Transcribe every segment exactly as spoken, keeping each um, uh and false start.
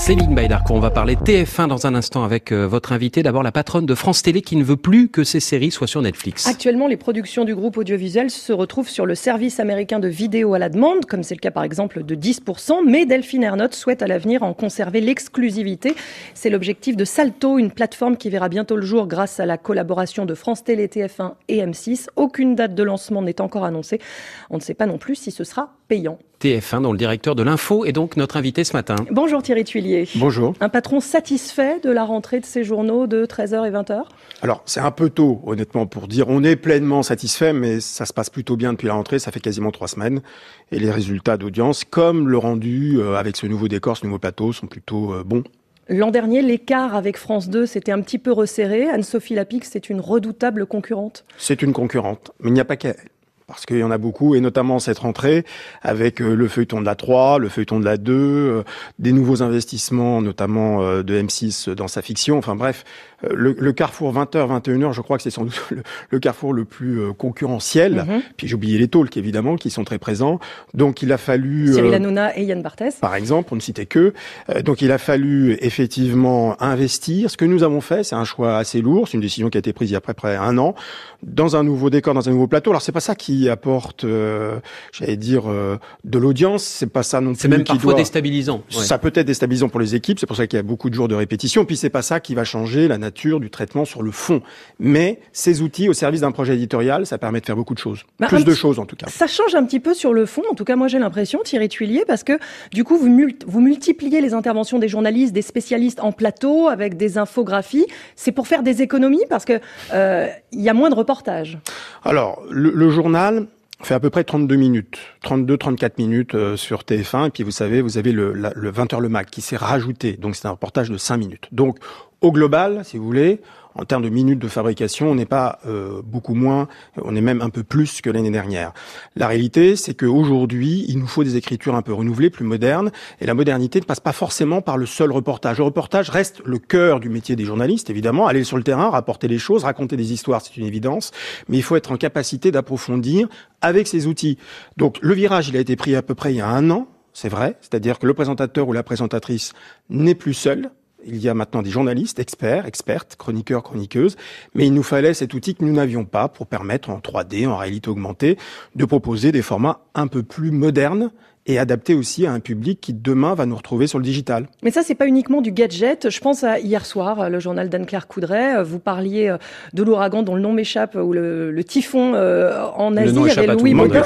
Céline Baydarcourt, on va parler T F un dans un instant avec euh, votre invité. D'abord, la patronne de France Télé qui ne veut plus que ses séries soient sur Netflix. Actuellement, les productions du groupe audiovisuel se retrouvent sur le service américain de vidéo à la demande, comme c'est le cas par exemple de dix pour cent. Mais Delphine Ernotte souhaite à l'avenir en conserver l'exclusivité. C'est l'objectif de Salto, une plateforme qui verra bientôt le jour grâce à la collaboration de France Télé, T F un et M six. Aucune date de lancement n'est encore annoncée. On ne sait pas non plus si ce sera payant. T F un, dont le directeur de l'info est donc notre invité ce matin. Bonjour Thierry Tuillier. Bonjour. Un patron satisfait de la rentrée de ces journaux de treize heures et vingt heures ? Alors, c'est un peu tôt, honnêtement, pour dire on est pleinement satisfait, mais ça se passe plutôt bien depuis la rentrée, ça fait quasiment trois semaines. Et les résultats d'audience, comme le rendu euh, avec ce nouveau décor, ce nouveau plateau, sont plutôt euh, bons. L'an dernier, l'écart avec France deux s'était un petit peu resserré. Anne-Sophie Lapix, c'est une redoutable concurrente. C'est une concurrente, mais il n'y a pas qu'elle. Parce qu'il y en a beaucoup, et notamment cette rentrée, avec euh, le feuilleton de la trois, le feuilleton de la deux, euh, des nouveaux investissements, notamment euh, de M six dans sa fiction. Enfin bref, euh, le, le carrefour vingt heures, vingt et une heures, je crois que c'est sans doute le, le carrefour le plus euh, concurrentiel. Mm-hmm. Puis j'ai oublié les talks, évidemment, qui sont très présents. Donc il a fallu... Cyril Hanouna euh, et Yann Barthès. Par exemple, on ne citait que. Euh, donc il a fallu effectivement investir. Ce que nous avons fait, c'est un choix assez lourd. C'est une décision qui a été prise il y a près près un an, dans un nouveau décor, dans un nouveau plateau. Alors c'est pas ça qui apporte, euh, j'allais dire, euh, de l'audience. C'est pas ça non plus. C'est même qui parfois doit... déstabilisant. Ouais. Ça peut être déstabilisant pour les équipes. C'est pour ça qu'il y a beaucoup de jours de répétition. Puis c'est pas ça qui va changer la nature du traitement sur le fond. Mais ces outils au service d'un projet éditorial, ça permet de faire beaucoup de choses. Bah, Plus de choses en tout cas. Ça change un petit peu sur le fond. En tout cas, moi j'ai l'impression, Thierry Tuillier, parce que du coup vous, mul- vous multipliez les interventions des journalistes, des spécialistes en plateau avec des infographies. C'est pour faire des économies parce que euh, il y a moins de reportages. Alors le, le journal fait à peu près trente-deux minutes, trente-deux trente-quatre minutes euh, sur T F un. Et puis vous savez, vous avez le, la, le vingt heures le Mac qui s'est rajouté. Donc c'est un reportage de cinq minutes. Donc au global, si vous voulez, en termes de minutes de fabrication, on n'est pas euh, beaucoup moins, on est même un peu plus que l'année dernière. La réalité, c'est qu'aujourd'hui, il nous faut des écritures un peu renouvelées, plus modernes, et la modernité ne passe pas forcément par le seul reportage. Le reportage reste le cœur du métier des journalistes, évidemment, aller sur le terrain, rapporter les choses, raconter des histoires, c'est une évidence, mais il faut être en capacité d'approfondir avec ces outils. Donc le virage, il a été pris à peu près il y a un an, c'est vrai, c'est-à-dire que le présentateur ou la présentatrice n'est plus seul. Il y a maintenant des journalistes, experts, expertes, chroniqueurs, chroniqueuses, mais il nous fallait cet outil que nous n'avions pas pour permettre en trois D, en réalité augmentée, de proposer des formats un peu plus modernes et adaptés aussi à un public qui demain va nous retrouver sur le digital. Mais ça, c'est pas uniquement du gadget. Je pense à hier soir, le journal d'Anne-Claire Coudray. Vous parliez de l'ouragan dont le nom m'échappe, ou le, le typhon euh, en Asie. Le nom il y avait Louis Baudin.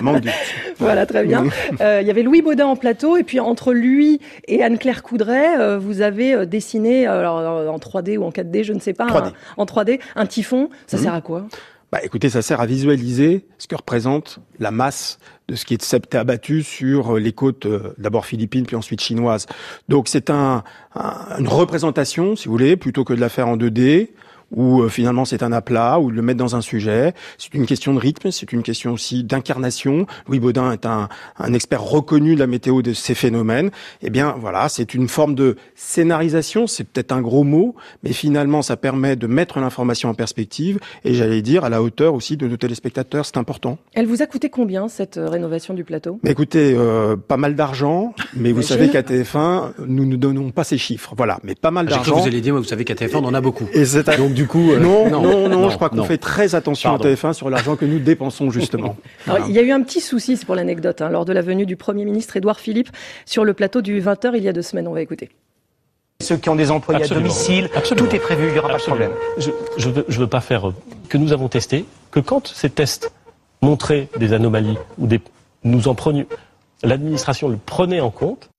Voilà, très bien. Euh, il y avait Louis Baudin en plateau, et puis entre lui et Anne-Claire Coudray, euh, vous avez dessiné, alors, en trois D ou en quatre D, je ne sais pas, trois D. Un, en trois D, un typhon. Ça mmh. sert à quoi ? Bah, écoutez, ça sert à visualiser ce que représente la masse de ce qui est abattu sur les côtes, euh, d'abord philippines, puis ensuite chinoises. Donc c'est un, un, une représentation, si vous voulez, plutôt que de la faire en deux D, où euh, finalement c'est un aplat, ou de le mettre dans un sujet. C'est une question de rythme, c'est une question aussi d'incarnation. Louis Baudin est un, un expert reconnu de la météo de ces phénomènes. Eh bien voilà, c'est une forme de scénarisation, c'est peut-être un gros mot, mais finalement ça permet de mettre l'information en perspective, et j'allais dire à la hauteur aussi de nos téléspectateurs, c'est important. Elle vous a coûté combien cette rénovation du plateau ? Mais écoutez, euh, pas mal d'argent, mais vous savez qu'à T F un, nous ne donnons pas ces chiffres. Voilà, mais pas mal J'ai d'argent. cru que vous allez dire, mais vous savez qu'à T F un, on en a beaucoup. Et c'est à... Donc du coup, euh... non, non, non, non, non, je crois qu'on non. fait très attention Pardon. à T F un sur l'argent que nous dépensons justement. Alors, voilà. Il y a eu un petit souci, c'est pour l'anecdote, hein, lors de la venue du Premier ministre Édouard Philippe sur le plateau du vingt heures il y a deux semaines. On va écouter. Ceux qui ont des employés Absolument. à domicile, Absolument. tout est prévu, il n'y aura Absolument. pas de problème. Je, je, veux, je veux pas faire... Que nous avons testé, que quand ces tests montraient des anomalies, ou des, nous en prenions... L'administration le prenait en compte.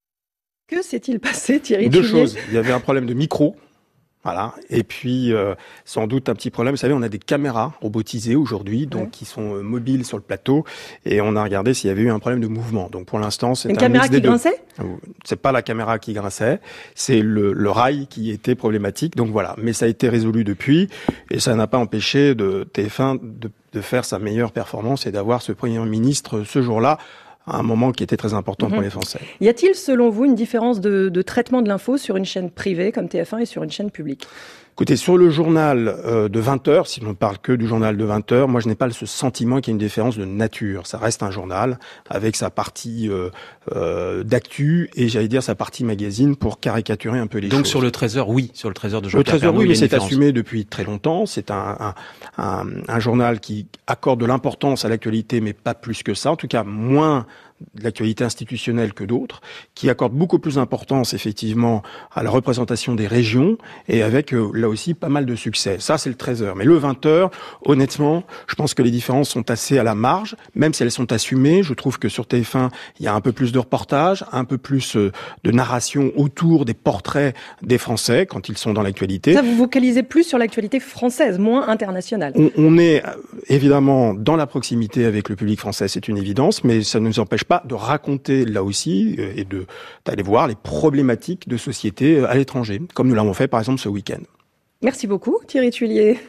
Que s'est-il passé, Thierry Deux Tuillier ? choses. Il y avait un problème de micro. Voilà. Et puis, euh, sans doute un petit problème. Vous savez, on a des caméras robotisées aujourd'hui, donc ouais. qui sont euh, mobiles sur le plateau. Et on a regardé s'il y avait eu un problème de mouvement. Donc, pour l'instant, c'est une un caméra mix des qui deux. grinçait ? C'est pas la caméra qui grinçait, c'est le, le rail qui était problématique. Donc voilà. Mais ça a été résolu depuis, et ça n'a pas empêché de T F un de, de faire sa meilleure performance et d'avoir ce Premier ministre ce jour-là, à un moment qui était très important mmh. pour les Français. Y a-t-il, selon vous, une différence de, de traitement de l'info sur une chaîne privée comme T F un et sur une chaîne publique ? Écoutez, sur le journal euh, de vingt heures, si on ne parle que du journal de vingt heures, moi je n'ai pas ce sentiment qu'il y ait une différence de nature. Ça reste un journal avec sa partie euh, euh, d'actu et j'allais dire sa partie magazine pour caricaturer un peu les Donc choses. sur le treize heures, oui, sur le treize heures de Le Jean-Pierre treize heures, Pernaut, oui, il y a mais une c'est différence. assumé depuis très longtemps. C'est un, un, un, un journal qui accorde de l'importance à l'actualité, mais pas plus que ça. En tout cas, moins de l'actualité institutionnelle que d'autres, qui accorde beaucoup plus d'importance effectivement à la représentation des régions et avec euh, là aussi pas mal de succès. Ça c'est le treize heures. Mais le vingt heures, honnêtement, je pense que les différences sont assez à la marge, même si elles sont assumées. Je trouve que sur T F un, il y a un peu plus de reportages, un peu plus euh, de narration autour des portraits des Français quand ils sont dans l'actualité. Ça, vous vocalisez plus sur l'actualité française, moins internationale. On, on est euh, évidemment dans la proximité avec le public français, c'est une évidence, mais ça ne nous empêche pas de raconter là aussi euh, et de d'aller voir les problématiques de société à l'étranger, comme nous l'avons fait par exemple ce week-end. Merci beaucoup Thierry Tuillier.